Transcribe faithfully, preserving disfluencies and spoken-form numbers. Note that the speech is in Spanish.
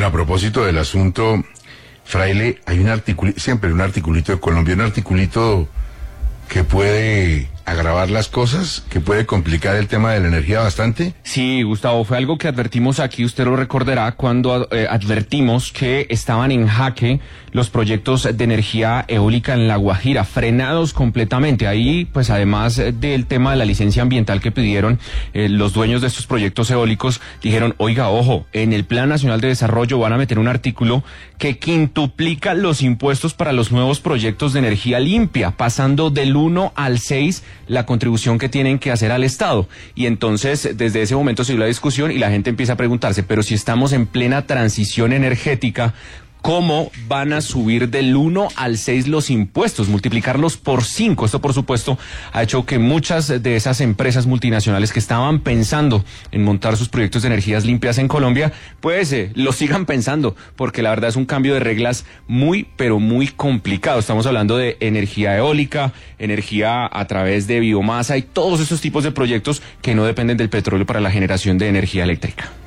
Bueno, a propósito del asunto, Fraile, hay un articulito, siempre un articulito de Colombia, un articulito que puede agravar las cosas, que puede complicar el tema de la energía bastante. Sí, Gustavo, fue algo que advertimos aquí, usted lo recordará, cuando eh, advertimos que estaban en jaque los proyectos de energía eólica en La Guajira, frenados completamente. Ahí, pues además del tema de la licencia ambiental que pidieron eh, los dueños de estos proyectos eólicos, dijeron, oiga, ojo, en el Plan Nacional de Desarrollo van a meter un artículo que quintuplica los impuestos para los nuevos proyectos de energía limpia, pasando del uno al seis la contribución que tienen que hacer al Estado. Y entonces, desde ese momento se dio la discusión y la gente empieza a preguntarse, pero si estamos en plena transición energética, ¿cómo van a subir del uno al seis los impuestos? Multiplicarlos por cinco. Esto, por supuesto, ha hecho que muchas de esas empresas multinacionales que estaban pensando en montar sus proyectos de energías limpias en Colombia, pues eh, lo sigan pensando, porque la verdad es un cambio de reglas muy, pero muy complicado. Estamos hablando de energía eólica, energía a través de biomasa y todos esos tipos de proyectos que no dependen del petróleo para la generación de energía eléctrica.